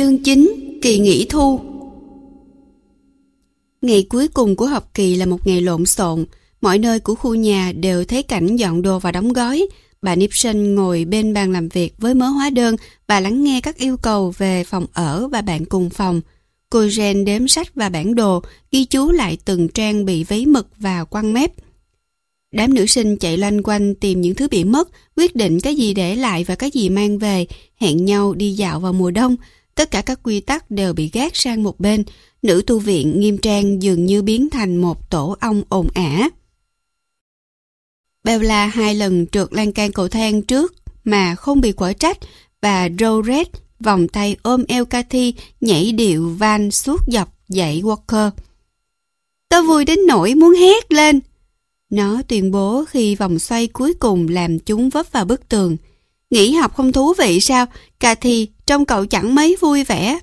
Chương 9: Kỳ nghỉ thu. Ngày cuối cùng của học kỳ là một ngày lộn xộn. Mọi nơi của khu nhà đều thấy cảnh dọn đồ và đóng gói. Bà Nixon ngồi bên bàn làm việc với mớ hóa đơn và lắng nghe các yêu cầu về phòng ở và bạn cùng phòng. Cô Jen đếm sách và bản đồ, ghi chú lại từng trang bị vấy mực và quăng mép. Đám nữ sinh chạy loanh quanh tìm những thứ bị mất, quyết định cái gì để lại và cái gì mang về, hẹn nhau đi dạo vào mùa đông. Tất cả các quy tắc đều bị gác sang một bên. Nữ tu viện nghiêm trang dường như biến thành một tổ ong ồn ả. Bella 2 lần trượt lan can cầu thang trước mà không bị quở trách, và Rose vòng tay ôm eo Cathy nhảy điệu van suốt dọc dãy Walker. Tớ vui đến nỗi muốn hét lên, nó tuyên bố khi vòng xoay cuối cùng làm chúng vấp vào bức tường. Nghỉ học không thú vị sao? Cathy, trông cậu chẳng mấy vui vẻ.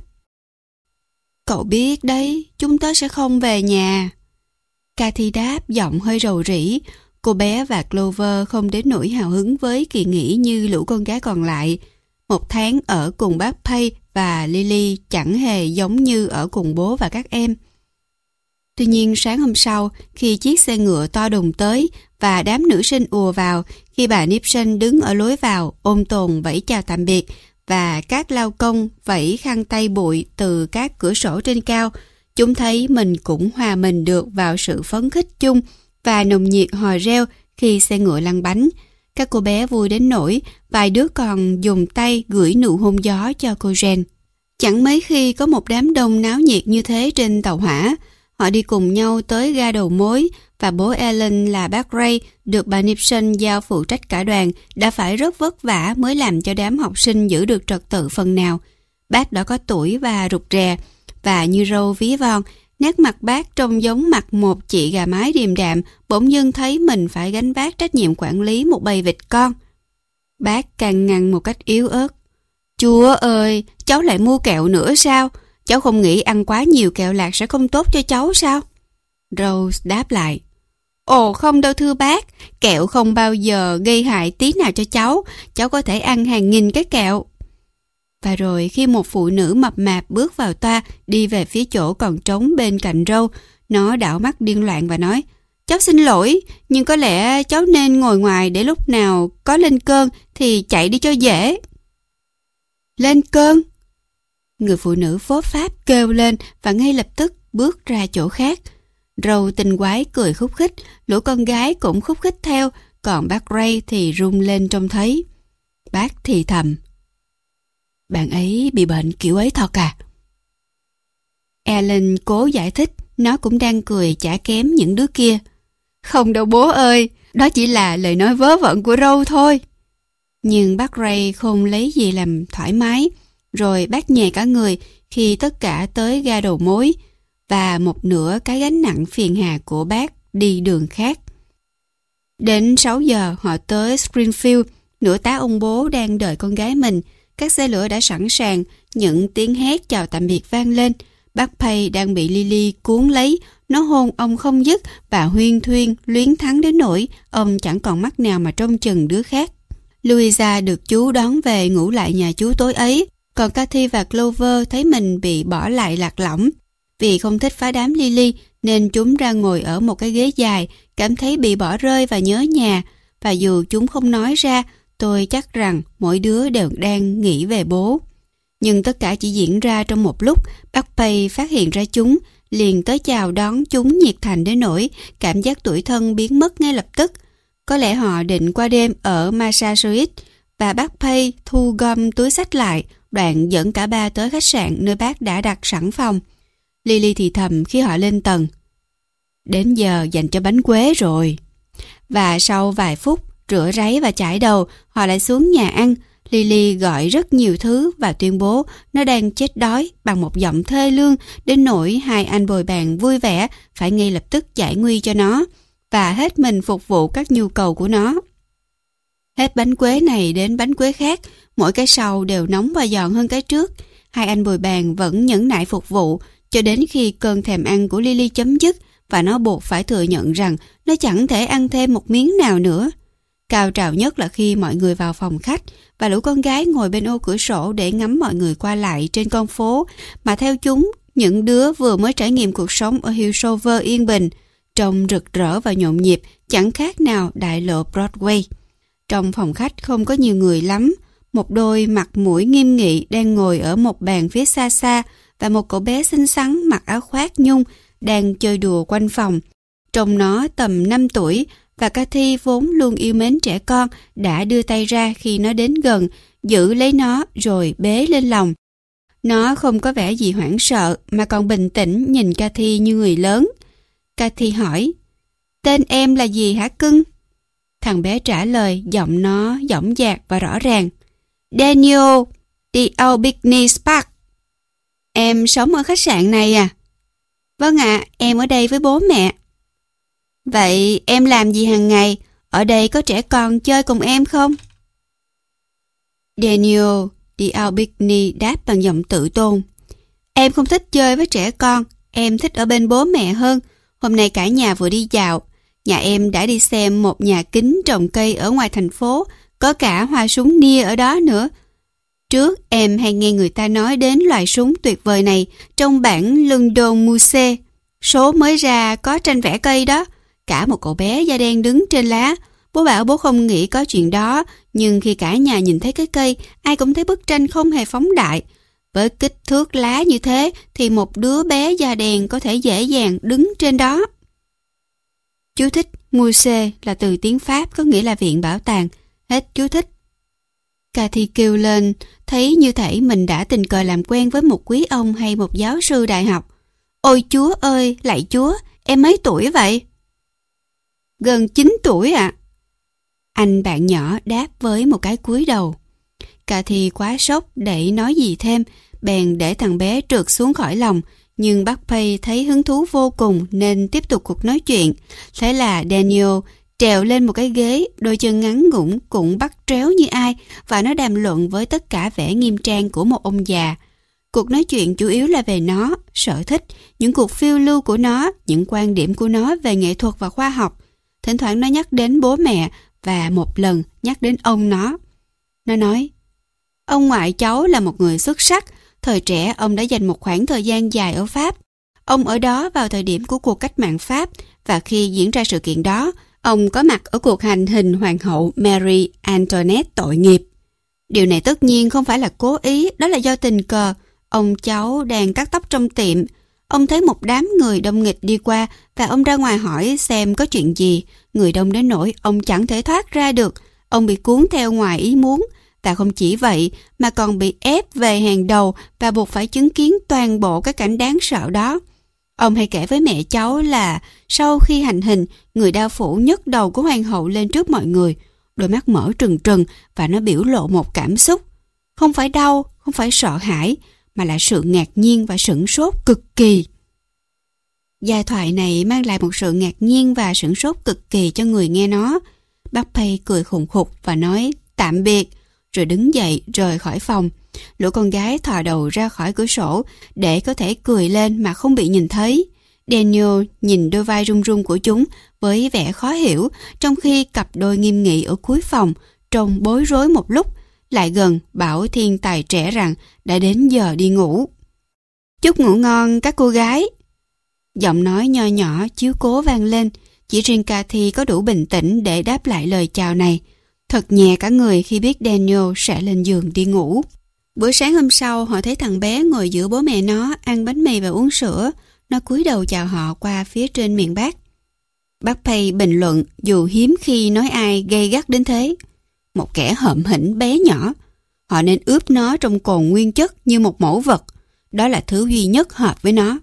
Cậu biết đấy, chúng tớ sẽ không về nhà. Cathy đáp giọng hơi rầu rĩ. Cô bé và Clover không đến nỗi hào hứng với kỳ nghỉ như lũ con gái còn lại. Một tháng ở cùng bác Pay và Lily chẳng hề giống như ở cùng bố và các em. Tuy nhiên sáng hôm sau, khi chiếc xe ngựa to đùng tới và đám nữ sinh ùa vào, khi bà Nixon đứng ở lối vào ôm tồn vẫy chào tạm biệt và các lao công vẫy khăn tay bụi từ các cửa sổ trên cao, chúng thấy mình cũng hòa mình được vào sự phấn khích chung và nồng nhiệt hò reo khi xe ngựa lăn bánh. Các cô bé vui đến nỗi vài đứa còn dùng tay gửi nụ hôn gió cho cô Jen. Chẳng mấy khi có một đám đông náo nhiệt như thế trên tàu hỏa. Họ đi cùng nhau tới ga đầu mối và bố Ellen là bác Ray được bà Nixon giao phụ trách cả đoàn đã phải rất vất vả mới làm cho đám học sinh giữ được trật tự phần nào. Bác đã có tuổi và rụt rè, và như râu ví von, nét mặt bác trông giống mặt một chị gà mái điềm đạm bỗng dưng thấy mình phải gánh vác trách nhiệm quản lý một bầy vịt con. Bác can ngăn một cách yếu ớt. Chúa ơi, cháu lại mua kẹo nữa sao? Cháu không nghĩ ăn quá nhiều kẹo lạc sẽ không tốt cho cháu sao? Rose đáp lại. Ồ không đâu thưa bác, kẹo không bao giờ gây hại tí nào cho cháu có thể ăn hàng nghìn cái kẹo. Và rồi khi một phụ nữ mập mạp bước vào toa đi về phía chỗ còn trống bên cạnh Rose, nó đảo mắt điên loạn và nói, cháu xin lỗi, nhưng có lẽ cháu nên ngồi ngoài để lúc nào có lên cơn thì chạy đi cho dễ. Lên cơn? Người phụ nữ phốt pháp kêu lên và ngay lập tức bước ra chỗ khác. Râu tinh quái cười khúc khích, lũ con gái cũng khúc khích theo, còn bác Ray thì run lên trông thấy. Bác thì thầm. Bạn ấy bị bệnh kiểu ấy thật à? Ellen cố giải thích, nó cũng đang cười chả kém những đứa kia. Không đâu bố ơi, đó chỉ là lời nói vớ vẩn của Râu thôi. Nhưng bác Ray không lấy gì làm thoải mái. Rồi bác nhè cả người khi tất cả tới ga đầu mối và một nửa cái gánh nặng phiền hà của bác đi đường khác. Đến 6 giờ họ tới Springfield, nửa tá ông bố đang đợi con gái mình. Các xe lửa đã sẵn sàng, những tiếng hét chào tạm biệt vang lên. Bác Pay đang bị Lily cuốn lấy, nó hôn ông không dứt và huyên thuyên luyến thắng đến nỗi ông chẳng còn mắt nào mà trông chừng đứa khác. Louisa được chú đón về ngủ lại nhà chú tối ấy. Còn Cathy và Clover thấy mình bị bỏ lại lạc lõng. Vì không thích phá đám Lily nên chúng ra ngồi ở một cái ghế dài, cảm thấy bị bỏ rơi và nhớ nhà. Và dù chúng không nói ra, tôi chắc rằng mỗi đứa đều đang nghĩ về bố. Nhưng tất cả chỉ diễn ra trong một lúc. Bác Pay phát hiện ra chúng, liền tới chào đón chúng nhiệt thành đến nỗi cảm giác tủi thân biến mất ngay lập tức. Có lẽ họ định qua đêm ở Massachusetts, và bác Pay thu gom túi xách lại, đoạn dẫn cả ba tới khách sạn nơi bác đã đặt sẵn phòng. Lily thì thầm khi họ lên tầng. Đến giờ dành cho bánh quế rồi. Và sau vài phút rửa ráy và chải đầu, họ lại xuống nhà ăn. Lily gọi rất nhiều thứ và tuyên bố nó đang chết đói bằng một giọng thê lương đến nỗi hai anh bồi bàn vui vẻ phải ngay lập tức giải nguy cho nó và hết mình phục vụ các nhu cầu của nó. Hết bánh quế này đến bánh quế khác, mỗi cái sau đều nóng và giòn hơn cái trước. Hai anh bồi bàn vẫn nhẫn nại phục vụ cho đến khi cơn thèm ăn của Lily chấm dứt và nó buộc phải thừa nhận rằng nó chẳng thể ăn thêm một miếng nào nữa. Cao trào nhất là khi mọi người vào phòng khách và lũ con gái ngồi bên ô cửa sổ để ngắm mọi người qua lại trên con phố mà theo chúng, những đứa vừa mới trải nghiệm cuộc sống ở Hillsover yên bình, trông rực rỡ và nhộn nhịp, chẳng khác nào đại lộ Broadway. Trong phòng khách không có nhiều người lắm, một đôi mặt mũi nghiêm nghị đang ngồi ở một bàn phía xa xa và một cậu bé xinh xắn mặc áo khoác nhung đang chơi đùa quanh phòng. Trông nó tầm 5 tuổi và Cathy vốn luôn yêu mến trẻ con đã đưa tay ra khi nó đến gần, giữ lấy nó rồi bế lên lòng. Nó không có vẻ gì hoảng sợ mà còn bình tĩnh nhìn Cathy như người lớn. Cathy hỏi, tên em là gì hả cưng? Thằng bé trả lời, giọng nó dõng dạc và rõ ràng. Daniel, The Albany Park. Em sống ở khách sạn này à? Vâng ạ, em ở đây với bố mẹ. Vậy em làm gì hàng ngày? Ở đây có trẻ con chơi cùng em không? Daniel, The Albany đáp bằng giọng tự tôn. Em không thích chơi với trẻ con, em thích ở bên bố mẹ hơn. Hôm nay cả nhà vừa đi dạo. Nhà em đã đi xem một nhà kính trồng cây ở ngoài thành phố, có cả hoa súng nia ở đó nữa. Trước em hay nghe người ta nói đến loài súng tuyệt vời này trong bản London Muse. Số mới ra có tranh vẽ cây đó. Cả một cậu bé da đen đứng trên lá. Bố bảo bố không nghĩ có chuyện đó, nhưng khi cả nhà nhìn thấy cái cây, ai cũng thấy bức tranh không hề phóng đại. Với kích thước lá như thế thì một đứa bé da đen có thể dễ dàng đứng trên đó. Chú thích, Musée là từ tiếng Pháp có nghĩa là viện bảo tàng. Hết chú thích. Cathy kêu lên, thấy như thể mình đã tình cờ làm quen với một quý ông hay một giáo sư đại học. Ôi Chúa ơi, lạy Chúa, em mấy tuổi vậy? Gần 9 tuổi ạ. Anh bạn nhỏ đáp với một cái cúi đầu. Cathy quá sốc để nói gì thêm, bèn để thằng bé trượt xuống khỏi lòng, nhưng bác Pay thấy hứng thú vô cùng nên tiếp tục cuộc nói chuyện. Thế là Daniel trèo lên một cái ghế, đôi chân ngắn ngủn cũng bắt tréo như ai, và nó đàm luận với tất cả vẻ nghiêm trang của một ông già. Cuộc nói chuyện chủ yếu là về nó, sở thích, những cuộc phiêu lưu của nó, những quan điểm của nó về nghệ thuật và khoa học. Thỉnh thoảng nó nhắc đến bố mẹ và một lần nhắc đến ông nó. Nó nói, ông ngoại cháu là một người xuất sắc. Thời trẻ ông đã dành một khoảng thời gian dài ở Pháp. Ông ở đó vào thời điểm của cuộc cách mạng Pháp, và khi diễn ra sự kiện đó, ông có mặt ở cuộc hành hình hoàng hậu Marie Antoinette tội nghiệp. Điều này tất nhiên không phải là cố ý, đó là do tình cờ. Ông cháu đang cắt tóc trong tiệm. Ông thấy một đám người đông nghịch đi qua và ông ra ngoài hỏi xem có chuyện gì. Người đông đến nỗi ông chẳng thể thoát ra được. Ông bị cuốn theo ngoài ý muốn. Và không chỉ vậy mà còn bị ép về hàng đầu và buộc phải chứng kiến toàn bộ cái cảnh đáng sợ đó. Ông hay kể với mẹ cháu là sau khi hành hình, người đao phủ nhấc đầu của hoàng hậu lên trước mọi người. Đôi mắt mở trừng trừng và nó biểu lộ một cảm xúc. Không phải đau, không phải sợ hãi, mà là sự ngạc nhiên và sửng sốt cực kỳ. Giai thoại này mang lại một sự ngạc nhiên và sửng sốt cực kỳ cho người nghe nó. Bác Pay cười khùng khục và nói tạm biệt, rồi đứng dậy rời khỏi phòng. Lũ con gái thò đầu ra khỏi cửa sổ để có thể cười lên mà không bị nhìn thấy. Daniel nhìn đôi vai run run của chúng với vẻ khó hiểu, trong khi cặp đôi nghiêm nghị ở cuối phòng trông bối rối một lúc, lại gần bảo thiên tài trẻ rằng đã đến giờ đi ngủ. Chúc ngủ ngon các cô gái. Giọng nói nho nhỏ chiếu cố vang lên, chỉ riêng Cathy có đủ bình tĩnh để đáp lại lời chào này. Thật nhẹ cả người khi biết Daniel sẽ lên giường đi ngủ. Bữa sáng hôm sau, họ thấy thằng bé ngồi giữa bố mẹ nó ăn bánh mì và uống sữa. Nó cúi đầu chào họ qua phía trên miệng bát. Bác Pay bình luận dù hiếm khi nói ai gay gắt đến thế. Một kẻ hợm hĩnh bé nhỏ. Họ nên ướp nó trong cồn nguyên chất như một mẫu vật. Đó là thứ duy nhất hợp với nó.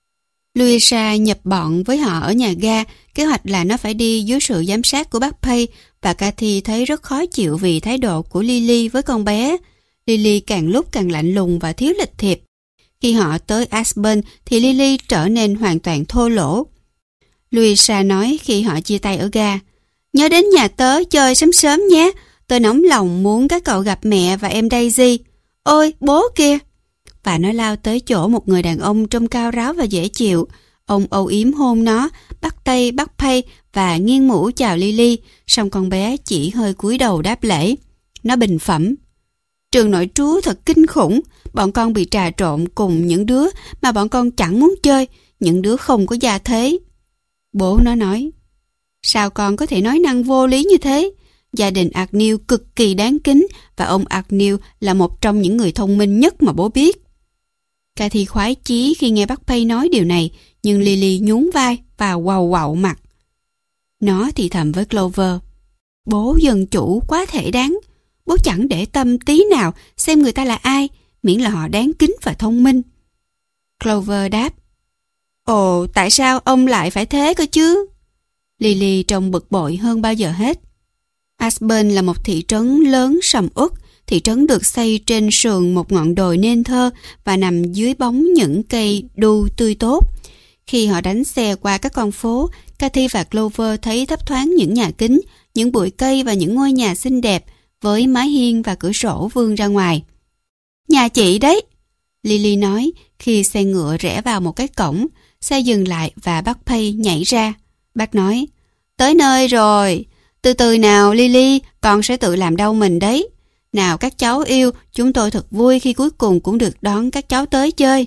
Louisa nhập bọn với họ ở nhà ga. Kế hoạch là nó phải đi dưới sự giám sát của bác Pay, và Cathy thấy rất khó chịu vì thái độ của Lily với con bé. Lily càng lúc càng lạnh lùng và thiếu lịch thiệp. Khi họ tới Aspen thì Lily trở nên hoàn toàn thô lỗ. Louisa nói khi họ chia tay ở ga, nhớ đến nhà tớ chơi sớm sớm nhé. Tớ nóng lòng muốn các cậu gặp mẹ và em Daisy. Ôi, bố kìa! Và nó lao tới chỗ một người đàn ông trông cao ráo và dễ chịu. Ông âu yếm hôn nó, bắt tay bắt pay và nghiêng mũ chào Lily, song con bé chỉ hơi cúi đầu đáp lễ. Nó bình phẩm: trường nội trú thật kinh khủng, bọn con bị trà trộn cùng những đứa mà bọn con chẳng muốn chơi, những đứa không có gia thế. Bố nó nói: sao con có thể nói năng vô lý như thế? Gia đình Agnew cực kỳ đáng kính và ông Agnew là một trong những người thông minh nhất mà bố biết. Cathy khoái chí khi nghe bác Pay nói điều này, nhưng Lily nhún vai và quàu quạo mặt. Nó thì thầm với Clover: bố dân chủ quá thể đáng. Bố chẳng để tâm tí nào xem người ta là ai, miễn là họ đáng kính và thông minh. Clover đáp: ồ, tại sao ông lại phải thế cơ chứ? Lily trông bực bội hơn bao giờ hết. Aspen là một thị trấn lớn sầm uất. Thị trấn được xây trên sườn một ngọn đồi nên thơ và nằm dưới bóng những cây đu tươi tốt. Khi họ đánh xe qua các con phố, Cathy và Clover thấy thấp thoáng những nhà kính, những bụi cây và những ngôi nhà xinh đẹp với mái hiên và cửa sổ vươn ra ngoài. Nhà chị đấy, Lily nói khi xe ngựa rẽ vào một cái cổng. Xe dừng lại và bác Pay nhảy ra. Bác nói: tới nơi rồi. Từ từ nào Lily, con sẽ tự làm đau mình đấy. Nào các cháu yêu, chúng tôi thật vui khi cuối cùng cũng được đón các cháu tới chơi.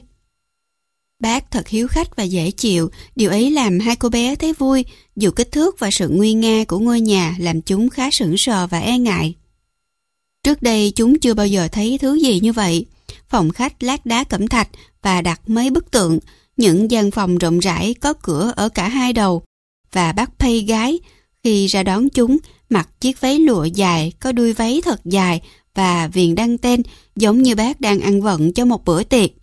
Bác thật hiếu khách và dễ chịu, điều ấy làm hai cô bé thấy vui, dù kích thước và sự nguy nga của ngôi nhà làm chúng khá sững sờ và e ngại. Trước đây chúng chưa bao giờ thấy thứ gì như vậy. Phòng khách lát đá cẩm thạch và đặt mấy bức tượng, những gian phòng rộng rãi có cửa ở cả hai đầu. Và bác Pay gái khi ra đón chúng mặc chiếc váy lụa dài có đuôi váy thật dài và viền đăng ten, giống như bác đang ăn vận cho một bữa tiệc.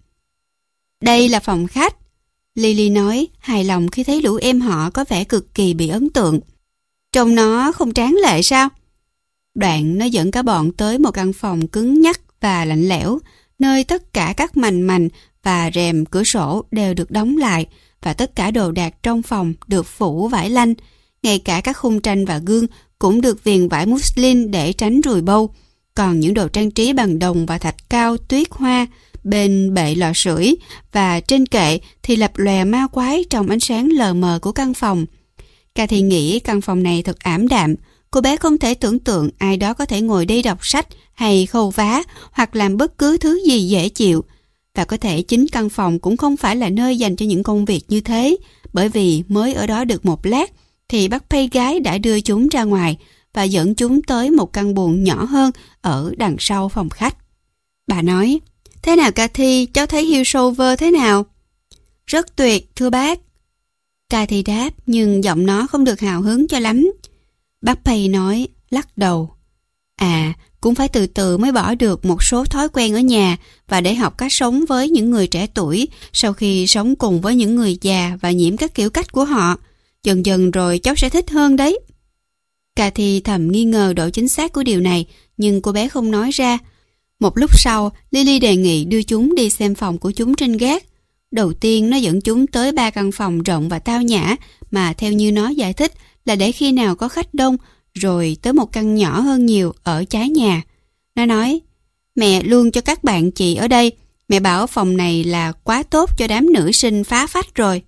Đây là phòng khách, Lily nói, hài lòng khi thấy lũ em họ có vẻ cực kỳ bị ấn tượng. Trông nó không tráng lệ sao? Đoạn nó dẫn cả bọn tới một căn phòng cứng nhắc và lạnh lẽo, nơi tất cả các mành và rèm cửa sổ đều được đóng lại và tất cả đồ đạc trong phòng được phủ vải lanh. Ngay cả các khung tranh và gương cũng được viền vải muslin để tránh ruồi bâu. Còn những đồ trang trí bằng đồng và thạch cao tuyết hoa bên bệ lò sưởi và trên kệ thì lập lòe ma quái trong ánh sáng lờ mờ của căn phòng. Cathy nghĩ căn phòng này thật ảm đạm. Cô bé không thể tưởng tượng ai đó có thể ngồi đây đọc sách hay khâu vá hoặc làm bất cứ thứ gì dễ chịu. Và có thể chính căn phòng cũng không phải là nơi dành cho những công việc như thế, bởi vì mới ở đó được một lát thì bác Pay gái đã đưa chúng ra ngoài và dẫn chúng tới một căn buồng nhỏ hơn ở đằng sau phòng khách. Bà nói: thế nào Cathy, cháu thấy Hillsover thế nào? Rất tuyệt, thưa bác. Cathy đáp, nhưng giọng nó không được hào hứng cho lắm. Bác Pay nói, lắc đầu: à, cũng phải từ từ mới bỏ được một số thói quen ở nhà và để học cách sống với những người trẻ tuổi sau khi sống cùng với những người già và nhiễm các kiểu cách của họ. Dần dần rồi cháu sẽ thích hơn đấy. Cathy thầm nghi ngờ độ chính xác của điều này, nhưng cô bé không nói ra. Một lúc sau, Lily đề nghị đưa chúng đi xem phòng của chúng trên gác. Đầu tiên nó dẫn chúng tới 3 căn phòng rộng và tao nhã mà theo như nó giải thích là để khi nào có khách đông, rồi tới một căn nhỏ hơn nhiều ở trái nhà. Nó nói: mẹ luôn cho các bạn chị ở đây. Mẹ bảo phòng này là quá tốt cho đám nữ sinh phá phách rồi.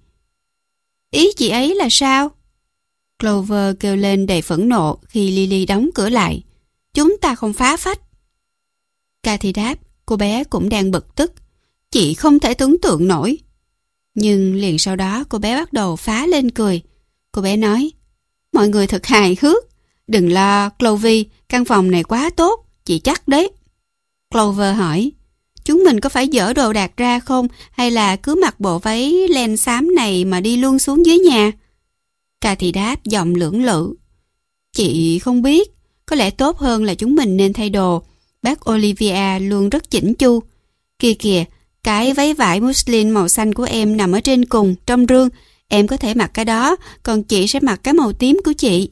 Ý chị ấy là sao? Clover kêu lên đầy phẫn nộ khi Lily đóng cửa lại. Chúng ta không phá phách. Cathy đáp, cô bé cũng đang bực tức. Chị không thể tưởng tượng nổi. Nhưng liền sau đó cô bé bắt đầu phá lên cười. Cô bé nói: mọi người thật hài hước. Đừng lo, Clovy, căn phòng này quá tốt, chị chắc đấy. Clover hỏi: chúng mình có phải dỡ đồ đạc ra không, hay là cứ mặc bộ váy len xám này mà đi luôn xuống dưới nhà? Cathy đáp giọng lưỡng lự: chị không biết, có lẽ tốt hơn là chúng mình nên thay đồ. Bác Olivia luôn rất chỉnh chu. Kia kìa, cái váy vải muslin màu xanh của em nằm ở trên cùng, trong rương. Em có thể mặc cái đó, còn chị sẽ mặc cái màu tím của chị.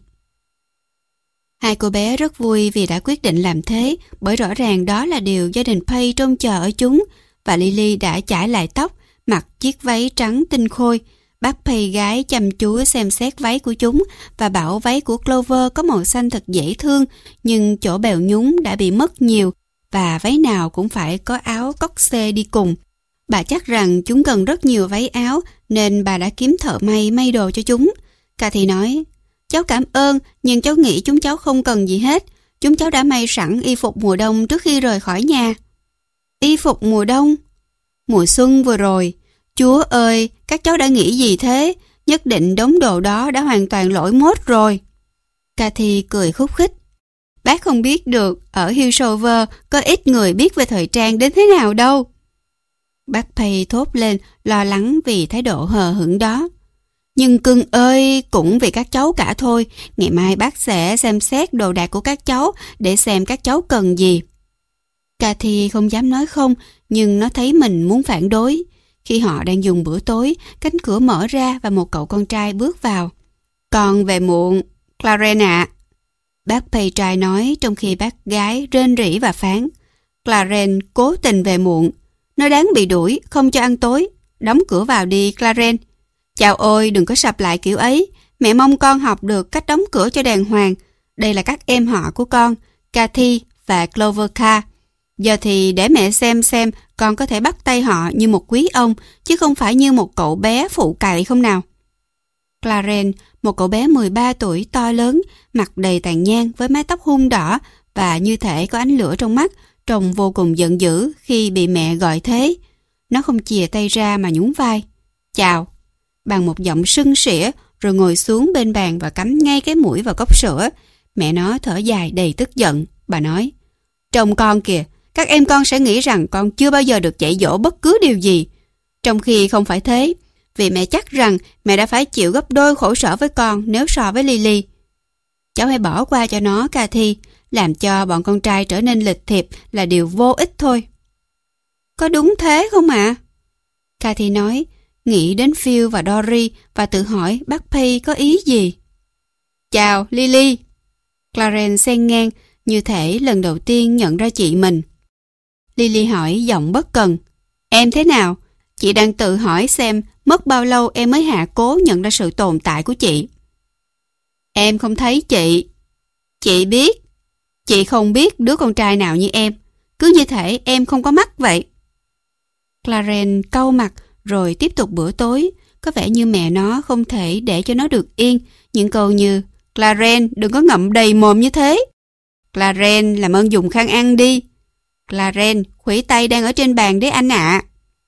Hai cô bé rất vui vì đã quyết định làm thế, bởi rõ ràng đó là điều gia đình Pay trông chờ ở chúng. Và Lily đã chải lại tóc, mặc chiếc váy trắng tinh khôi. Bác Pay gái chăm chú xem xét váy của chúng và bảo váy của Clover có màu xanh thật dễ thương, nhưng chỗ bèo nhúng đã bị mất nhiều và váy nào cũng phải có áo cóc xê đi cùng. Bà chắc rằng chúng cần rất nhiều váy áo nên bà đã kiếm thợ may may đồ cho chúng. Cathy nói, cháu cảm ơn nhưng cháu nghĩ chúng cháu không cần gì hết. Chúng cháu đã may sẵn y phục mùa đông trước khi rời khỏi nhà. Y phục mùa đông? Mùa xuân vừa rồi. Chúa ơi, các cháu đã nghĩ gì thế? Nhất định đống đồ đó đã hoàn toàn lỗi mốt rồi. Cathy cười khúc khích. Bác không biết được, ở Hillsover có ít người biết về thời trang đến thế nào đâu. Bác Pay thốt lên, lo lắng vì thái độ hờ hững đó. Nhưng cưng ơi, cũng vì các cháu cả thôi. Ngày mai bác sẽ xem xét đồ đạc của các cháu để xem các cháu cần gì. Cathy không dám nói không, nhưng nó thấy mình muốn phản đối. Khi họ đang dùng bữa tối, cánh cửa mở ra và một cậu con trai bước vào. Con về muộn, Clarence ạ. Bác Pay trai nói trong khi bác gái rên rỉ và phán. Clarence cố tình về muộn. Nó đáng bị đuổi, không cho ăn tối. Đóng cửa vào đi, Clarence. Chào ôi, đừng có sập lại kiểu ấy. Mẹ mong con học được cách đóng cửa cho đàng hoàng. Đây là các em họ của con, Cathy và Clover Carr. Giờ thì để mẹ xem con có thể bắt tay họ như một quý ông, chứ không phải như một cậu bé phụ cậy không nào. Clarence, một cậu bé 13 tuổi to lớn, mặt đầy tàn nhang với mái tóc hun đỏ và như thể có ánh lửa trong mắt, trông vô cùng giận dữ khi bị mẹ gọi thế. Nó không chìa tay ra mà nhún vai. Chào, bằng một giọng sưng sỉa, rồi ngồi xuống bên bàn và cắm ngay cái mũi vào cốc sữa. Mẹ nó thở dài đầy tức giận. Bà nói, trông con kìa, các em con sẽ nghĩ rằng con chưa bao giờ được dạy dỗ bất cứ điều gì. Trong khi không phải thế, vì mẹ chắc rằng mẹ đã phải chịu gấp đôi khổ sở với con nếu so với Lily. Cháu hãy bỏ qua cho nó, Cathy. Làm cho bọn con trai trở nên lịch thiệp là điều vô ích thôi. Có đúng thế không ạ? Cathy nói, nghĩ đến Phil và Dory và tự hỏi bác Pay có ý gì. Chào, Lily. Clarence xen ngang, như thể lần đầu tiên nhận ra chị mình. Lily hỏi giọng bất cần. Em thế nào? Chị đang tự hỏi xem mất bao lâu em mới hạ cố nhận ra sự tồn tại của chị. Em không thấy chị. Chị biết. Chị không biết đứa con trai nào như em. Cứ như thể em không có mắt vậy. Clarence cau mặt rồi tiếp tục bữa tối. Có vẻ như mẹ nó không thể để cho nó được yên. Những câu như Clarence đừng có ngậm đầy mồm như thế. Clarence làm ơn dùng khăn ăn đi. Clarence khuỷu tay đang ở trên bàn đấy anh ạ.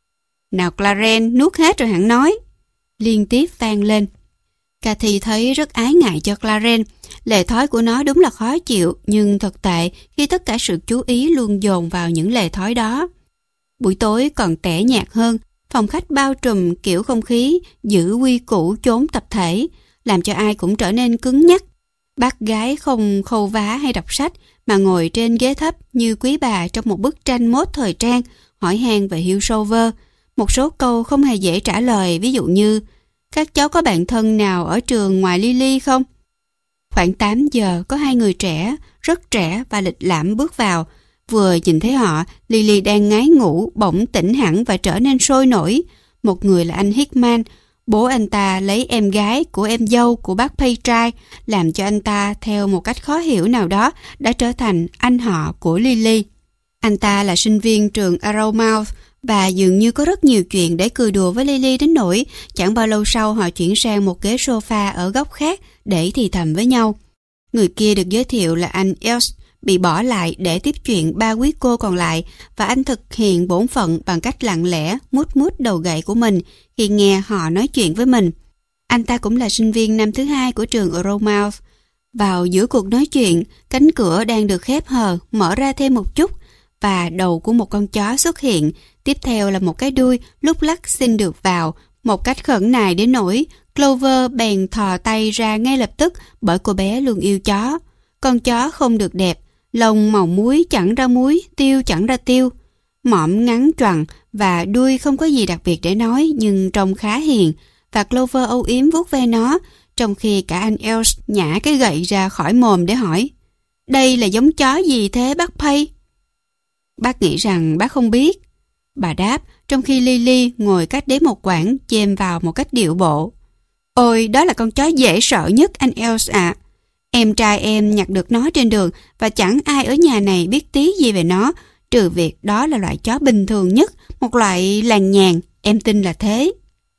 Nào Clarence nuốt hết rồi hẳn nói. Liên tiếp vang lên. Cathy thấy rất ái ngại cho Clarence. Lề thói của nó đúng là khó chịu, nhưng thật tệ khi tất cả sự chú ý luôn dồn vào những lề thói đó. Buổi tối còn tẻ nhạt hơn, phòng khách bao trùm kiểu không khí giữ quy củ chốn tập thể, làm cho ai cũng trở nên cứng nhắc. Bác gái không khâu vá hay đọc sách, mà ngồi trên ghế thấp như quý bà trong một bức tranh mốt thời trang, hỏi han về Hillsover. Một số câu không hề dễ trả lời, ví dụ như các cháu có bạn thân nào ở trường ngoài Lily không? Khoảng 8 giờ có hai người trẻ, rất trẻ và lịch lãm bước vào. Vừa nhìn thấy họ, Lily đang ngái ngủ bỗng tỉnh hẳn và trở nên sôi nổi. Một người là anh Hickman. Bố anh ta lấy em gái của em dâu của bác Pay trai, làm cho anh ta theo một cách khó hiểu nào đó đã trở thành anh họ của Lily. Anh ta là sinh viên trường Arrowmouth và dường như có rất nhiều chuyện để cười đùa với Lily đến nỗi chẳng bao lâu sau họ chuyển sang một ghế sofa ở góc khác để thì thầm với nhau. Người kia được giới thiệu là anh Els, bị bỏ lại để tiếp chuyện ba quý cô còn lại, và anh thực hiện bổn phận bằng cách lặng lẽ mút đầu gậy của mình khi nghe họ nói chuyện với mình. Anh ta cũng là sinh viên năm thứ 2 của trường Arrowmouth. Vào giữa cuộc nói chuyện, cánh cửa đang được khép hờ mở ra thêm một chút và đầu của một con chó xuất hiện. Tiếp theo là một cái đuôi lúc lắc xin được vào một cách khẩn nài đến nỗi Clover bèn thò tay ra ngay lập tức, bởi cô bé luôn yêu chó. Con chó không được đẹp, lông màu muối chẳng ra muối, tiêu chẳng ra tiêu, mõm ngắn choằn và đuôi không có gì đặc biệt để nói, nhưng trông khá hiền. Và Clover âu yếm vuốt ve nó, trong khi cả anh Els nhả cái gậy ra khỏi mồm để hỏi: đây là giống chó gì thế bác Pay? Bác nghĩ rằng bác không biết, bà đáp, trong khi Lily ngồi cách đấy một quãng chêm vào một cách điệu bộ. Ôi, đó là con chó dễ sợ nhất anh Els ạ. Em trai em nhặt được nó trên đường và chẳng ai ở nhà này biết tí gì về nó, trừ việc đó là loại chó bình thường nhất, một loại làng nhàng, em tin là thế.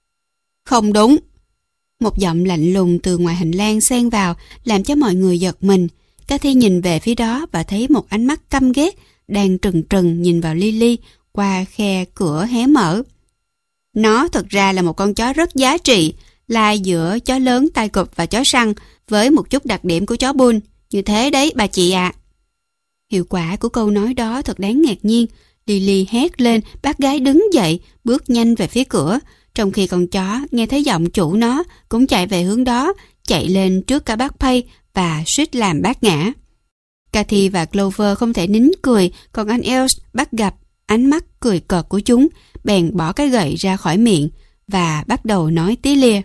Không đúng. Một giọng lạnh lùng từ ngoài hành lang xen vào, làm cho mọi người giật mình. Cathy nhìn về phía đó và thấy một ánh mắt căm ghét đang trừng trừng nhìn vào Lily qua khe cửa hé mở. Nó thật ra là một con chó rất giá trị, lai giữa chó lớn tai cụp và chó săn, với một chút đặc điểm của chó bull. Như thế đấy bà chị ạ. Hiệu quả của câu nói đó thật đáng ngạc nhiên. Lily hét lên, bác gái đứng dậy, bước nhanh về phía cửa, trong khi con chó nghe thấy giọng chủ nó cũng chạy về hướng đó, chạy lên trước cả bác Pay và suýt làm bác ngã. Cathy và Clover không thể nín cười, còn anh Els bắt gặp ánh mắt cười cợt của chúng, bèn bỏ cái gậy ra khỏi miệng và bắt đầu nói tí lia.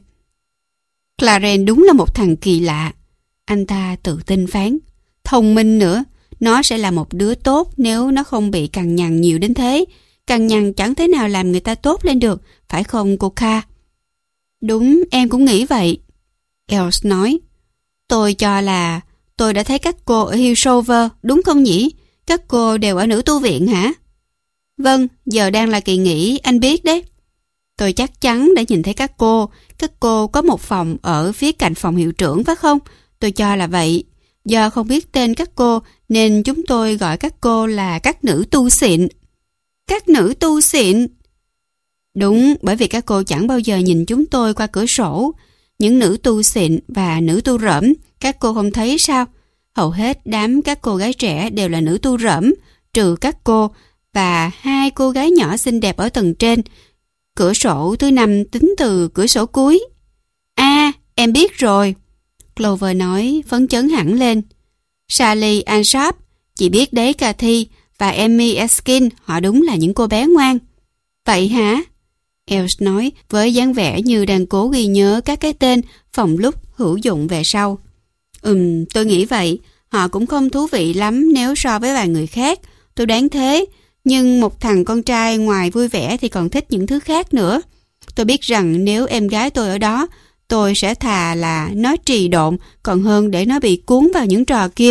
Clarence đúng là một thằng kỳ lạ. Anh ta tự tin phán. Thông minh nữa. Nó sẽ là một đứa tốt nếu nó không bị cằn nhằn nhiều đến thế. Cằn nhằn chẳng thế nào làm người ta tốt lên được, phải không cô Kha? Đúng, em cũng nghĩ vậy. Els nói. Tôi cho là tôi đã thấy các cô ở Hillsover, đúng không nhỉ? Các cô đều ở nữ tu viện hả? Vâng, giờ đang là kỳ nghỉ, anh biết đấy. Tôi chắc chắn đã nhìn thấy các cô. Các cô có một phòng ở phía cạnh phòng hiệu trưởng phải không? Tôi cho là vậy. Do không biết tên các cô nên chúng tôi gọi các cô là các nữ tu xịn. Các nữ tu xịn? Đúng, bởi vì các cô chẳng bao giờ nhìn chúng tôi qua cửa sổ. Những nữ tu xịn và nữ tu rỡm, các cô không thấy sao? Hầu hết đám các cô gái trẻ đều là nữ tu rỡm, trừ các cô và 2 cô gái nhỏ xinh đẹp ở tầng trên. Cửa sổ thứ 5 tính từ cửa sổ cuối. À, em biết rồi. Clover nói phấn chấn hẳn lên. Sally Ansharp, chị biết đấy Cathy, và Emmy Eskin, họ đúng là những cô bé ngoan. Vậy hả? Els nói với dáng vẻ như đang cố ghi nhớ các cái tên phòng lúc hữu dụng về sau. Tôi nghĩ vậy. Họ cũng không thú vị lắm nếu so với vài người khác. Tôi đoán thế. Nhưng một thằng con trai ngoài vui vẻ thì còn thích những thứ khác nữa. Tôi biết rằng nếu em gái tôi ở đó, tôi sẽ thà là nó trì độn còn hơn để nó bị cuốn vào những trò kia.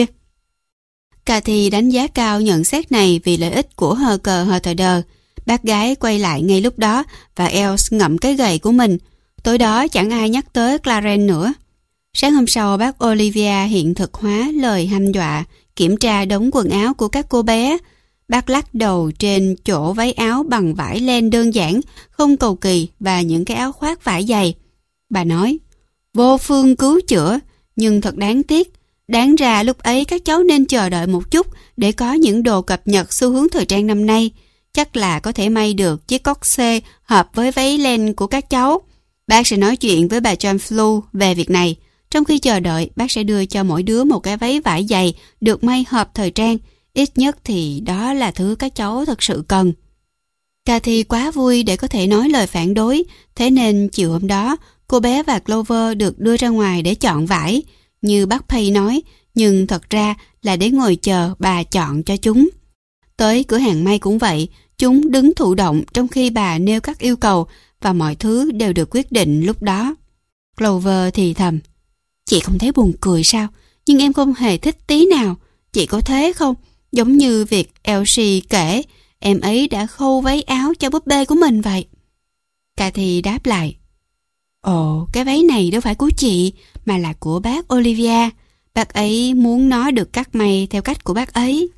Cathy đánh giá cao nhận xét này vì lợi ích của Heather. Bác gái quay lại ngay lúc đó và Els ngậm cái gậy của mình. Tối đó chẳng ai nhắc tới Clarence nữa. Sáng hôm sau bác Olivia hiện thực hóa lời hăm dọa, kiểm tra đống quần áo của các cô bé. Bác lắc đầu trên chỗ váy áo bằng vải len đơn giản, không cầu kỳ và những cái áo khoác vải dày. Bà nói, vô phương cứu chữa, nhưng thật đáng tiếc. Đáng ra lúc ấy các cháu nên chờ đợi một chút để có những đồ cập nhật xu hướng thời trang năm nay. Chắc là có thể may được chiếc corset hợp với váy len của các cháu. Bác sẽ nói chuyện với bà John Flew về việc này. Trong khi chờ đợi, bác sẽ đưa cho mỗi đứa một cái váy vải dày được may hợp thời trang. Ít nhất thì đó là thứ các cháu thật sự cần. Cathy quá vui để có thể nói lời phản đối, thế nên chiều hôm đó, cô bé và Clover được đưa ra ngoài để chọn vải. Như bác Pay nói, nhưng thật ra là để ngồi chờ bà chọn cho chúng. Tới cửa hàng may cũng vậy, chúng đứng thụ động trong khi bà nêu các yêu cầu và mọi thứ đều được quyết định lúc đó. Clover thì thầm, chị không thấy buồn cười sao? Nhưng em không hề thích tí nào. Chị có thế không? Giống như việc Elsie kể, em ấy đã khâu váy áo cho búp bê của mình vậy. Cathy đáp lại, ồ, cái váy này đâu phải của chị, mà là của bác Olivia. Bác ấy muốn nó được cắt may theo cách của bác ấy.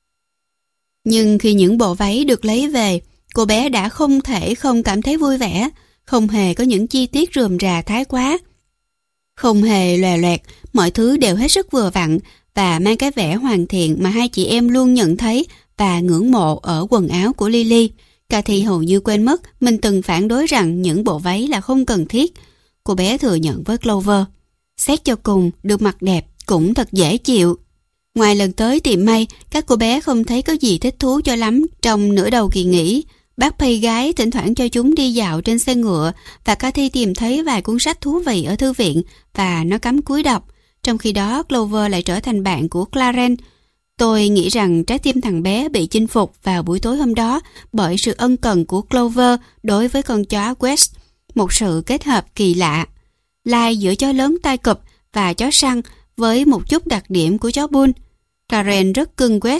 Nhưng khi những bộ váy được lấy về, cô bé đã không thể không cảm thấy vui vẻ, không hề có những chi tiết rườm rà thái quá. Không hề lòe loẹt, mọi thứ đều hết sức vừa vặn và mang cái vẻ hoàn thiện mà hai chị em luôn nhận thấy và ngưỡng mộ ở quần áo của Lily. Cathy hầu như quên mất mình từng phản đối rằng những bộ váy là không cần thiết. Cô bé thừa nhận với Clover. Xét cho cùng, được mặc đẹp cũng thật dễ chịu. Ngoài lần tới tiệm may, các cô bé không thấy có gì thích thú cho lắm trong nửa đầu kỳ nghỉ. Bác Pay gái thỉnh thoảng cho chúng đi dạo trên xe ngựa và Cathy tìm thấy vài cuốn sách thú vị ở thư viện và nó cắm cúi đọc. Trong khi đó, Clover lại trở thành bạn của Clarence. Tôi nghĩ rằng trái tim thằng bé bị chinh phục vào buổi tối hôm đó bởi sự ân cần của Clover đối với con chó West. Một sự kết hợp kỳ lạ. Lai giữa chó lớn tai cụp và chó săn với một chút đặc điểm của chó bull. Karen rất cưng West,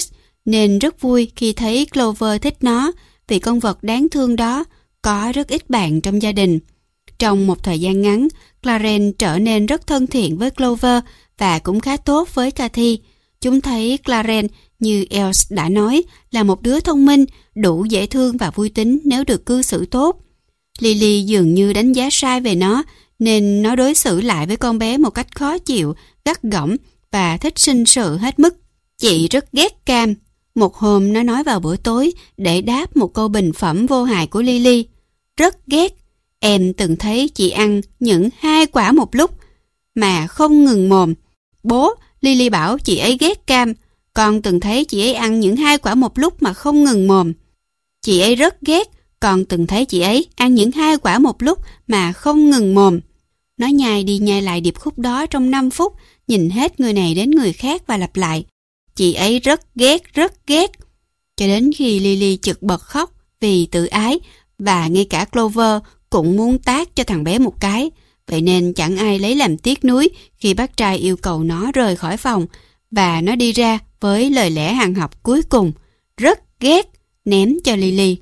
nên rất vui khi thấy Clover thích nó, vì con vật đáng thương đó có rất ít bạn trong gia đình. Trong một thời gian ngắn, Clarence trở nên rất thân thiện với Clover và cũng khá tốt với Cathy. Chúng thấy Clarence, như Els đã nói, là một đứa thông minh, đủ dễ thương và vui tính nếu được cư xử tốt. Lily dường như đánh giá sai về nó, nên nó đối xử lại với con bé một cách khó chịu, gắt gỏng và thích sinh sự hết mức. Chị rất ghét Cam. Một hôm nó nói vào bữa tối để đáp một câu bình phẩm vô hại của Lily. Rất ghét. Em từng thấy chị ăn những 2 quả một lúc mà không ngừng mồm. Bố, Lily bảo chị ấy ghét Cam. Con từng thấy chị ấy ăn những 2 quả một lúc mà không ngừng mồm. Chị ấy rất ghét. Con từng thấy chị ấy ăn những 2 quả một lúc mà không ngừng mồm. Nó nhai đi nhai lại điệp khúc đó trong 5 phút, nhìn hết người này đến người khác và lặp lại. Chị ấy rất ghét, rất ghét. Cho đến khi Lily chực bật khóc vì tự ái, và ngay cả Clover cũng muốn tát cho thằng bé một cái. Vậy nên chẳng ai lấy làm tiếc nuối khi bác trai yêu cầu nó rời khỏi phòng, và nó đi ra với lời lẽ hàng học cuối cùng. Rất ghét, ném cho Lily.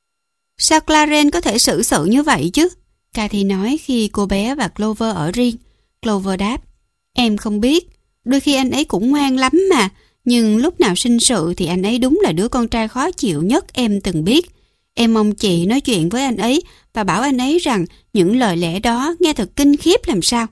Sao Clarence có thể xử sự như vậy chứ? Cathy nói khi cô bé và Clover ở riêng. Clover đáp, em không biết. Đôi khi anh ấy cũng ngoan lắm mà, nhưng lúc nào sinh sự thì anh ấy đúng là đứa con trai khó chịu nhất em từng biết. Em mong chị nói chuyện với anh ấy và bảo anh ấy rằng những lời lẽ đó nghe thật kinh khiếp làm sao.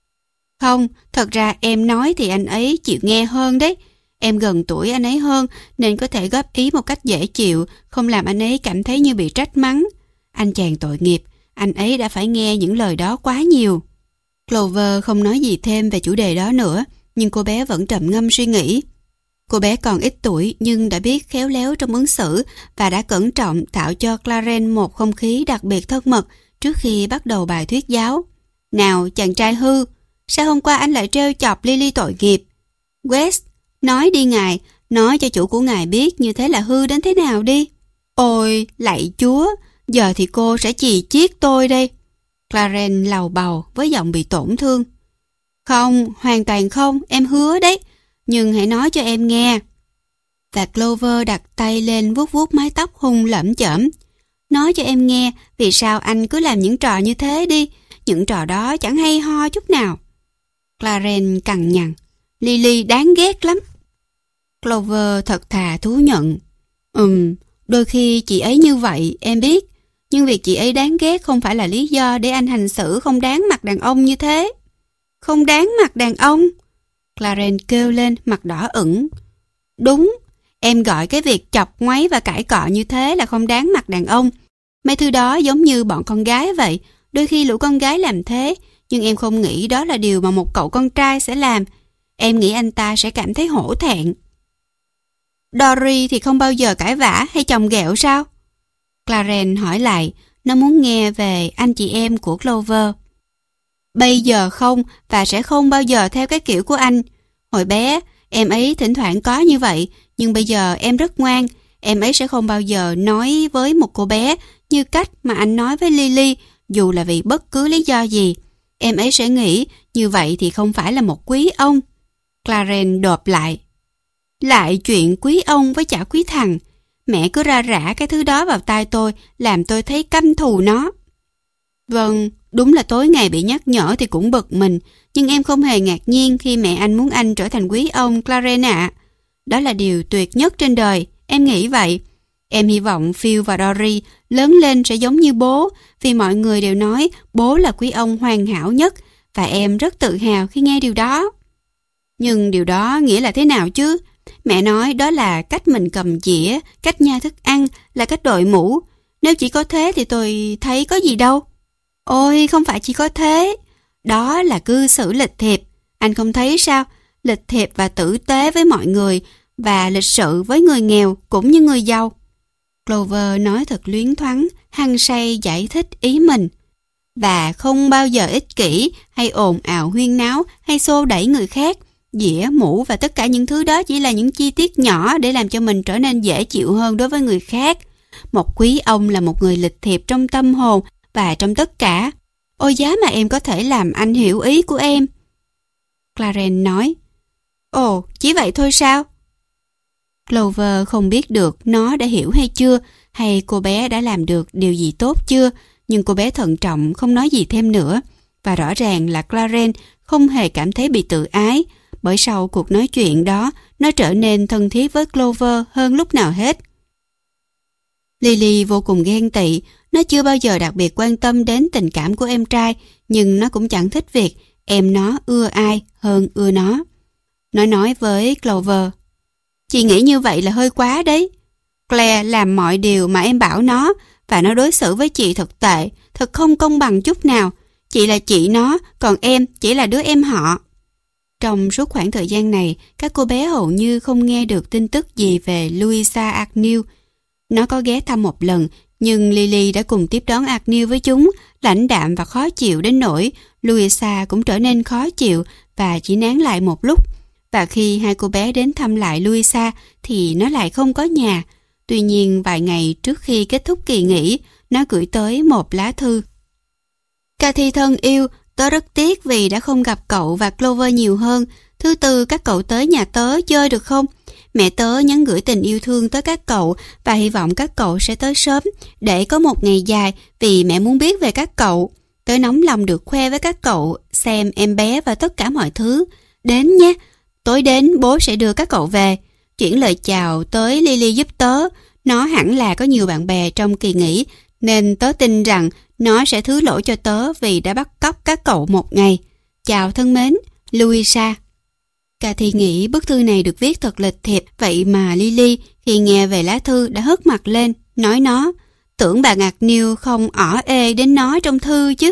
Không, thật ra em nói thì anh ấy chịu nghe hơn đấy. Em gần tuổi anh ấy hơn nên có thể góp ý một cách dễ chịu, không làm anh ấy cảm thấy như bị trách mắng. Anh chàng tội nghiệp, anh ấy đã phải nghe những lời đó quá nhiều. Clover không nói gì thêm về chủ đề đó nữa, nhưng cô bé vẫn trầm ngâm suy nghĩ. Cô bé còn ít tuổi nhưng đã biết khéo léo trong ứng xử và đã cẩn trọng tạo cho Clarence một không khí đặc biệt thân mật trước khi bắt đầu bài thuyết giáo. Nào chàng trai hư, sao hôm qua anh lại trêu chọc Lily tội nghiệp? West, nói đi ngài, nói cho chủ của ngài biết như thế là hư đến thế nào đi. Ôi, lạy Chúa, giờ thì cô sẽ chì chiết tôi đây. Clarence lầu bầu với giọng bị tổn thương. Không, hoàn toàn không, em hứa đấy. Nhưng hãy nói cho em nghe. Và Clover đặt tay lên vuốt vuốt mái tóc hung lởm chởm. Nói cho em nghe vì sao anh cứ làm những trò như thế đi. Những trò đó chẳng hay ho chút nào. Clarence cằn nhằn. Lily đáng ghét lắm. Clover thật thà thú nhận. Đôi khi chị ấy như vậy, em biết. Nhưng việc chị ấy đáng ghét không phải là lý do để anh hành xử không đáng mặt đàn ông như thế. Không đáng mặt đàn ông? Clarence kêu lên mặt đỏ ửng. Đúng, em gọi cái việc chọc ngoáy và cãi cọ như thế là không đáng mặt đàn ông. Mấy thứ đó giống như bọn con gái vậy. Đôi khi lũ con gái làm thế, nhưng em không nghĩ đó là điều mà một cậu con trai sẽ làm. Em nghĩ anh ta sẽ cảm thấy hổ thẹn. Dory thì không bao giờ cãi vã hay chồng ghẹo sao? Clarence hỏi lại, nó muốn nghe về anh chị em của Clover. Bây giờ không, và sẽ không bao giờ theo cái kiểu của anh. Hồi bé, em ấy thỉnh thoảng có như vậy, nhưng bây giờ em rất ngoan. Em ấy sẽ không bao giờ nói với một cô bé như cách mà anh nói với Lily, dù là vì bất cứ lý do gì. Em ấy sẽ nghĩ như vậy thì không phải là một quý ông. Clarence đột lại. Lại chuyện quý ông với chả quý thằng. Mẹ cứ ra rả cái thứ đó vào tai tôi, làm tôi thấy căm thù nó. Vâng, đúng là tối ngày bị nhắc nhở thì cũng bực mình, nhưng em không hề ngạc nhiên khi mẹ anh muốn anh trở thành quý ông, Clarence ạ. Đó là điều tuyệt nhất trên đời, em nghĩ vậy. Em hy vọng Phil và Dory lớn lên sẽ giống như bố, vì mọi người đều nói bố là quý ông hoàn hảo nhất, và em rất tự hào khi nghe điều đó. Nhưng điều đó nghĩa là thế nào chứ? Mẹ nói đó là cách mình cầm dĩa, cách nhai thức ăn, là cách đội mũ. Nếu chỉ có thế thì tôi thấy có gì đâu. Ôi, không phải chỉ có thế. Đó là cư xử lịch thiệp. Anh không thấy sao? Lịch thiệp và tử tế với mọi người, và lịch sự với người nghèo cũng như người giàu. Clover nói thật luyến thoáng, hăng say giải thích ý mình. Và không bao giờ ích kỷ, hay ồn ào huyên náo, hay xô đẩy người khác. Dĩa, mũ và tất cả những thứ đó chỉ là những chi tiết nhỏ để làm cho mình trở nên dễ chịu hơn đối với người khác. Một quý ông là một người lịch thiệp trong tâm hồn và trong tất cả. Ôi giá mà em có thể làm anh hiểu ý của em. Clarence nói. Ồ, chỉ vậy thôi sao? Clover không biết được nó đã hiểu hay chưa, hay cô bé đã làm được điều gì tốt chưa, nhưng cô bé thận trọng không nói gì thêm nữa. Và rõ ràng là Clarence không hề cảm thấy bị tự ái, bởi sau cuộc nói chuyện đó, nó trở nên thân thiết với Clover hơn lúc nào hết. Lily vô cùng ghen tị, nó chưa bao giờ đặc biệt quan tâm đến tình cảm của em trai, nhưng nó cũng chẳng thích việc em nó ưa ai hơn ưa nó. Nó nói với Clover, chị nghĩ như vậy là hơi quá đấy. Claire làm mọi điều mà em bảo nó, và nó đối xử với chị thật tệ, thật không công bằng chút nào. Chị là chị nó, còn em chỉ là đứa em họ. Trong suốt khoảng thời gian này, các cô bé hầu như không nghe được tin tức gì về Louisa Agnew. Nó có ghé thăm một lần, nhưng Lily đã cùng tiếp đón Agnew với chúng, lãnh đạm và khó chịu đến nỗi Louisa cũng trở nên khó chịu và chỉ nán lại một lúc. Và khi hai cô bé đến thăm lại Louisa thì nó lại không có nhà. Tuy nhiên vài ngày trước khi kết thúc kỳ nghỉ, nó gửi tới một lá thư. Cathy thân yêu, tớ rất tiếc vì đã không gặp cậu và Clover nhiều hơn. Thứ tư các cậu tới nhà tớ chơi được không? Mẹ tớ nhắn gửi tình yêu thương tới các cậu và hy vọng các cậu sẽ tới sớm để có một ngày dài vì mẹ muốn biết về các cậu. Tớ nóng lòng được khoe với các cậu xem em bé và tất cả mọi thứ. Đến nhé, tối đến bố sẽ đưa các cậu về. Chuyển lời chào tới Lily giúp tớ. Nó hẳn là có nhiều bạn bè trong kỳ nghỉ nên tớ tin rằng nó sẽ thứ lỗi cho tớ vì đã bắt cóc các cậu một ngày. Chào thân mến, Louisa. Cathy nghĩ bức thư này được viết thật lịch thiệp, vậy mà Lily khi nghe về lá thư đã hất mặt lên, nói nó, tưởng bà Agnew không ỏ ê đến nó trong thư chứ.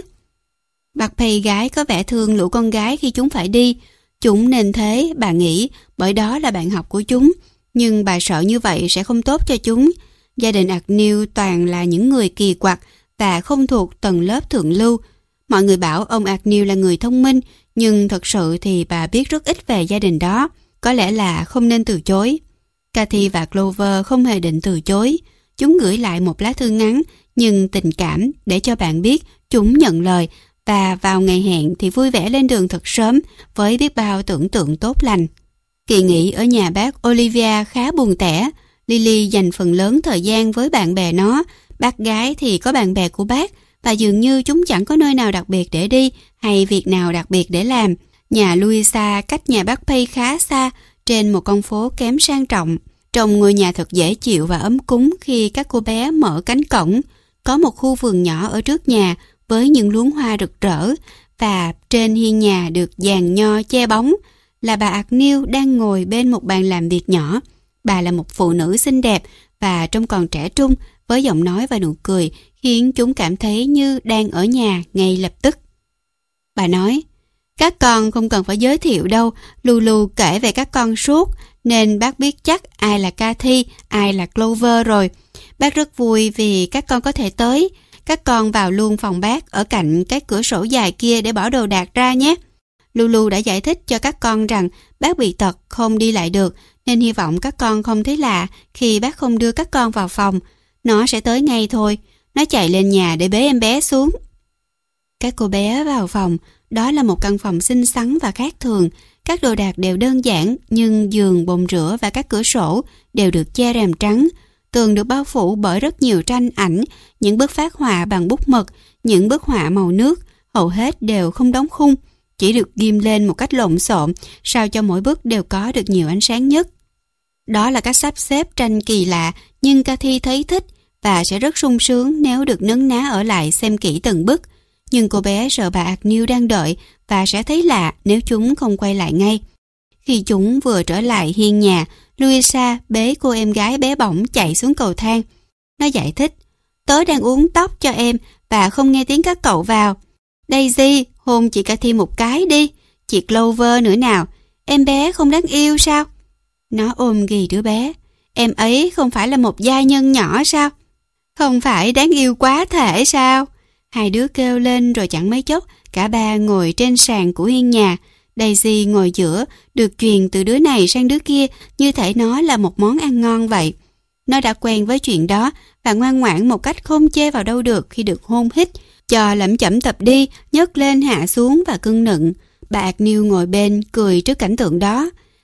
Bác Pay gái có vẻ thương lũ con gái khi chúng phải đi. Chúng nên thế, bà nghĩ, bởi đó là bạn học của chúng. Nhưng bà sợ như vậy sẽ không tốt cho chúng. Gia đình Agnew toàn là những người kỳ quặc và không thuộc tầng lớp thượng lưu. Mọi người bảo ông Agnew là người thông minh, nhưng thật sự thì bà biết rất ít về gia đình đó. Có lẽ là không nên từ chối. Cathy và Clover không hề định từ chối. Chúng gửi lại một lá thư ngắn nhưng tình cảm để cho bạn biết chúng nhận lời, và vào ngày hẹn thì vui vẻ lên đường thật sớm với biết bao tưởng tượng tốt lành. Kỳ nghỉ ở nhà bác Olivia khá buồn tẻ. Lily dành phần lớn thời gian với bạn bè nó, bác gái thì có bạn bè của bác, và dường như chúng chẳng có nơi nào đặc biệt để đi hay việc nào đặc biệt để làm. Nhà Louisa cách nhà bác Pay khá xa, trên một con phố kém sang trọng. Trong ngôi nhà thật dễ chịu và ấm cúng khi các cô bé mở cánh cổng. Có một khu vườn nhỏ ở trước nhà với những luống hoa rực rỡ, và trên hiên nhà được giàn nho che bóng là bà Agnew đang ngồi bên một bàn làm việc nhỏ. Bà là một phụ nữ xinh đẹp và trông còn trẻ trung, với giọng nói và nụ cười khiến chúng cảm thấy như đang ở nhà ngay lập tức. Bà nói, các con không cần phải giới thiệu đâu, Lulu kể về các con suốt, nên bác biết chắc ai là Cathy, ai là Clover rồi. Bác rất vui vì các con có thể tới. Các con vào luôn phòng bác ở cạnh cái cửa sổ dài kia để bỏ đồ đạc ra nhé. Lulu đã giải thích cho các con rằng bác bị tật không đi lại được, nên hy vọng các con không thấy lạ khi bác không đưa các con vào phòng. Nó sẽ tới ngay thôi. Nó chạy lên nhà để bế em bé xuống. Các cô bé vào phòng. Đó là một căn phòng xinh xắn và khác thường. Các đồ đạc đều đơn giản, nhưng giường, bồn rửa và các cửa sổ đều được che rèm trắng. Tường được bao phủ bởi rất nhiều tranh ảnh, những bức phác họa bằng bút mực, những bức họa màu nước, hầu hết đều không đóng khung, chỉ được ghim lên một cách lộn xộn, sao cho mỗi bức đều có được nhiều ánh sáng nhất. Đó là cách sắp xếp tranh kỳ lạ, nhưng Cathy thấy thích và sẽ rất sung sướng nếu được nấn ná ở lại xem kỹ từng bức. Nhưng cô bé sợ bà Agnew đang đợi và sẽ thấy lạ nếu chúng không quay lại ngay. Khi chúng vừa trở lại hiên nhà, Louisa bế cô em gái bé bỏng chạy xuống cầu thang. Nó giải thích, tớ đang uốn tóc cho em và không nghe tiếng các cậu vào. Daisy, hôn chị Cathy một cái đi. Chị Clover nữa nào, em bé không đáng yêu sao? Nó ôm ghì đứa bé. Em ấy không phải là một gia nhân nhỏ sao? Không phải đáng yêu quá thể sao? Hai đứa kêu lên rồi chẳng mấy chốc, cả ba ngồi trên sàn của hiên nhà. Daisy ngồi giữa, được truyền từ đứa này sang đứa kia như thể nó là một món ăn ngon vậy. Nó đã quen với chuyện đó và ngoan ngoãn một cách không chê vào đâu được khi được hôn hít, cho lẩm chẩm tập đi, nhấc lên hạ xuống và cưng nựng. Bà Agnew ngồi bên cười trước cảnh tượng đó.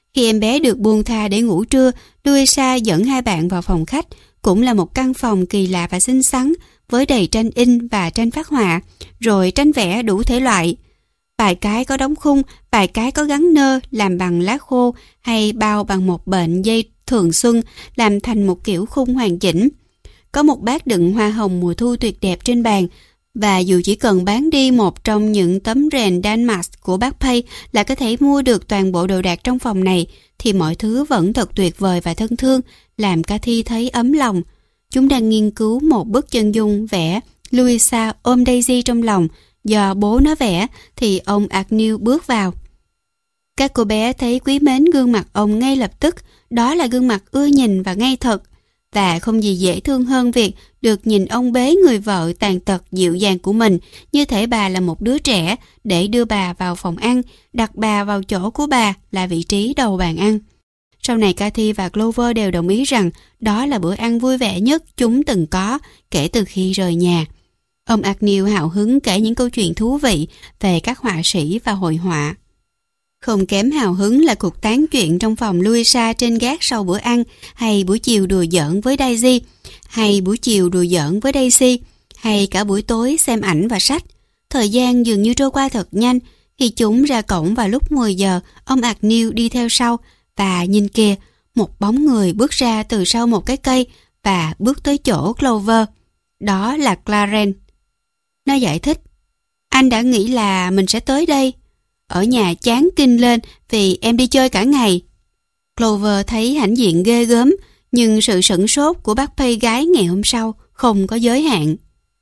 Khi em bé được buông tha để ngủ trưa, Louisa dẫn hai bạn vào phòng khách, cũng là một căn phòng kỳ lạ và xinh xắn, với đầy tranh in và tranh phác họa, rồi tranh vẽ đủ thể loại. Vài cái có đóng khung, vài cái có gắn nơ làm bằng lá khô hay bao bằng một bệnh dây thường xuân làm thành một kiểu khung hoàn chỉnh. Có một bát đựng hoa hồng mùa thu tuyệt đẹp trên bàn, và dù chỉ cần bán đi một trong những tấm rèn Danmarks của bác Pay là có thể mua được toàn bộ đồ đạc trong phòng này, thì mọi thứ vẫn thật tuyệt vời và thân thương, làm Cathy thấy ấm lòng. Chúng đang nghiên cứu một bức chân dung vẽ Louisa ôm Daisy trong lòng, do bố nó vẽ, thì ông Agnew bước vào. Các cô bé thấy quý mến gương mặt ông ngay lập tức, đó là gương mặt ưa nhìn và ngây thật. Và không gì dễ thương hơn việc được nhìn ông bế người vợ tàn tật dịu dàng của mình, như thể bà là một đứa trẻ, để đưa bà vào phòng ăn, đặt bà vào chỗ của bà là vị trí đầu bàn ăn. Sau này Cathy và Clover đều đồng ý rằng đó là bữa ăn vui vẻ nhất chúng từng có kể từ khi rời nhà. Ông Agnew hào hứng kể những câu chuyện thú vị về các họa sĩ và hội họa. Không kém hào hứng là cuộc tán chuyện trong phòng Louisa trên gác sau bữa ăn, hay buổi chiều đùa giỡn với Daisy, hay buổi chiều đùa giỡn với Daisy, hay cả buổi tối xem ảnh và sách. Thời gian dường như trôi qua thật nhanh. Khi chúng ra cổng vào lúc 10 giờ, ông Agnew đi theo sau, và nhìn kìa, một bóng người bước ra từ sau một cái cây và bước tới chỗ Clover. Đó là Clarence. Nó giải thích, anh đã nghĩ là mình sẽ tới đây. Ở nhà chán kinh lên vì em đi chơi cả ngày. Clover thấy hãnh diện ghê gớm, nhưng sự sửng sốt của bác Pay gái ngày hôm sau không có giới hạn.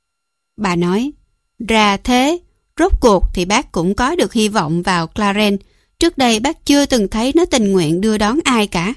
Bà nói, ra thế, rốt cuộc thì bác cũng có được hy vọng vào Clarence. Trước đây bác chưa từng thấy nó tình nguyện đưa đón ai cả.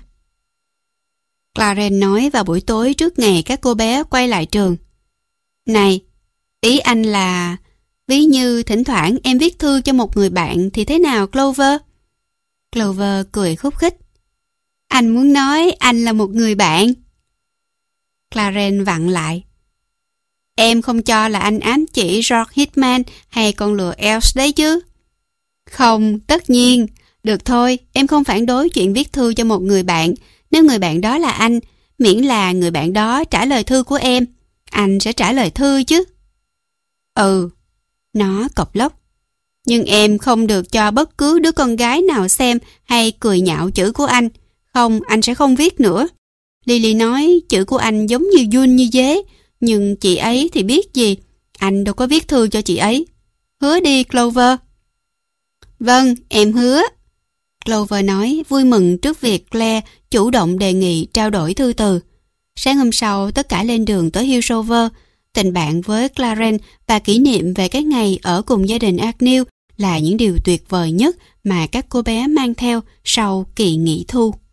Clarence nói vào buổi tối trước ngày các cô bé quay lại trường. Này, ý anh là... ví như thỉnh thoảng em viết thư cho một người bạn thì thế nào Clover? Clover cười khúc khích. Anh muốn nói anh là một người bạn. Clarence vặn lại. Em không cho là anh ám chỉ George Hitman hay con lừa Elf đấy chứ? Không, tất nhiên. Được thôi, em không phản đối chuyện viết thư cho một người bạn, nếu người bạn đó là anh, miễn là người bạn đó trả lời thư của em. Anh sẽ trả lời thư chứ? Ừ. Nó cộc lốc. Nhưng em không được cho bất cứ đứa con gái nào xem hay cười nhạo chữ của anh. Không, anh sẽ không viết nữa. Lily nói chữ của anh giống như giun như dế, nhưng chị ấy thì biết gì. Anh đâu có viết thư cho chị ấy. Hứa đi Clover. Vâng, em hứa. Clover nói vui mừng trước việc Claire chủ động đề nghị trao đổi thư từ. Sáng hôm sau tất cả lên đường tới Hillsover. Tình bạn với Clarence và kỷ niệm về cái ngày ở cùng gia đình Agnew là những điều tuyệt vời nhất mà các cô bé mang theo sau kỳ nghỉ thu.